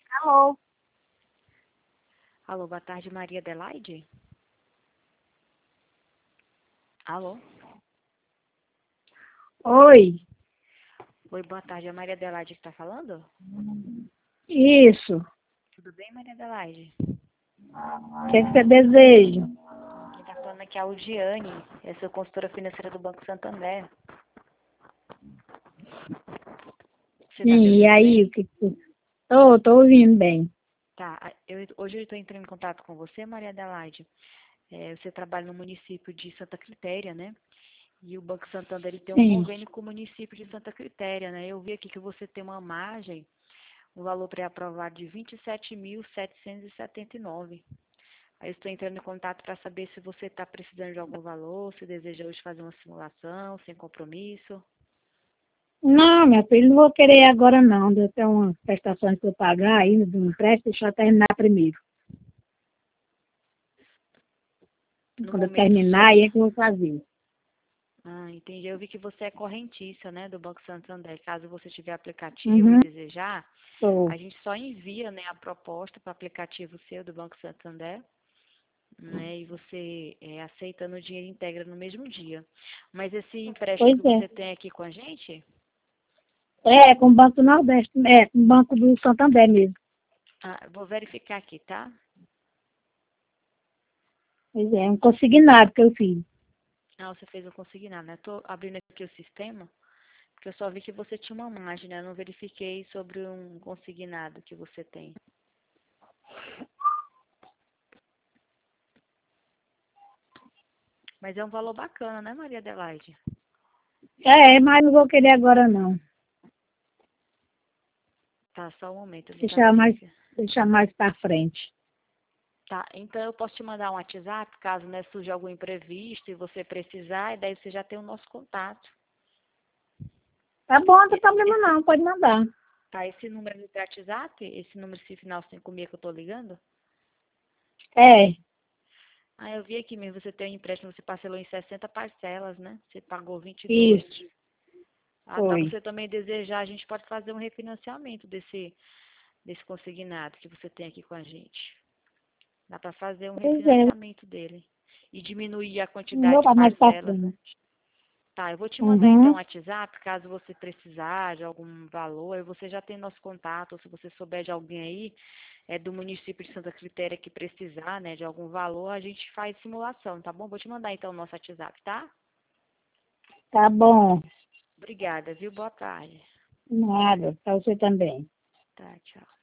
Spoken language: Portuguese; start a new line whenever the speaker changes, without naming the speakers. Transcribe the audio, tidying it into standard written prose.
Alô?
Alô, boa tarde, Maria Adelaide? Alô?
Oi,
Oi, boa tarde, é a Maria Adelaide que está falando?
isso.
Tudo bem, Maria Adelaide?
O que é que você deseja?
Quem está falando aqui é a Aldiane, eu sou consultora financeira do Banco Santander. Você está me
Sim, e
ouvindo
aí,
bem?
o que que... Tô ouvindo bem.
Tá, hoje eu estou entrando em contato com você, Maria Adelaide. Você trabalha no município de Santa Quitéria, né? E o Banco Santander ele tem um
Sim.
convênio com o município de Santa Quitéria, né? Eu vi aqui que você tem uma margem, um valor pré-aprovado de 27.779. Aí eu estou entrando em contato para saber se você está precisando de algum valor, se deseja hoje fazer uma simulação, sem compromisso.
Não, minha filha, não vou querer agora não. Eu tenho umas prestações para eu pagar ainda do empréstimo, deixa eu terminar primeiro.
No
Quando eu
momento só.
terminar, aí é que eu vou fazer.
Ah, entendi. Eu vi que você é correntícia, né, do Banco Santander. Caso você tiver aplicativo e
Uhum,
desejar,
tô.
a gente só envia, né, a proposta para o aplicativo seu do Banco Santander, né, e você aceitando o dinheiro integra no mesmo dia. Mas esse empréstimo
Pois
que
é.
você tem aqui com a gente,
É, com o Banco do Nordeste, com o Banco do Santander mesmo.
vou verificar aqui, tá?
Pois é, um consignado que eu fiz.
Ah, você fez o consignado, né? Estou abrindo aqui o sistema. Porque eu só vi que você tinha uma margem, né? Eu não verifiquei sobre um consignado que você tem. Mas é um valor bacana, né, Maria Adelaide?
É, mas não vou querer agora não.
Tá, só um momento, eu vou estar
Deixar mais,
verificando.
deixar mais para frente.
Tá, então eu posso te mandar um WhatsApp, caso né, surja algum imprevisto e você precisar, e daí você já tem o nosso contato.
Tá bom, não tem
E-
problema
Esse,
não, pode mandar.
tá, esse número do WhatsApp, esse número esse final 56 que eu tô ligando?
É,
Ah, eu vi aqui mesmo, você tem um empréstimo, você parcelou em 60 parcelas, né? Você pagou 22.
isso,
Ah, tá,
foi.
você também desejar, a gente pode fazer um refinanciamento desse consignado que você tem aqui com a gente. Dá para fazer um
Pois é,
refinanciamento dele e diminuir a
não
quantidade
vou
de
dar mais para
parcelas, né?
frente.
Tá, eu vou te mandar então o
Uhum,
WhatsApp, caso você precisar de algum valor, aí você já tem nosso contato, ou se você souber de alguém aí, do município de Santa Quitéria que precisar, né, de algum valor, a gente faz simulação, tá bom? Vou te mandar então o nosso WhatsApp, tá?
tá bom.
Obrigada, viu? Boa tarde.
Nada, para você também.
Tá, tchau.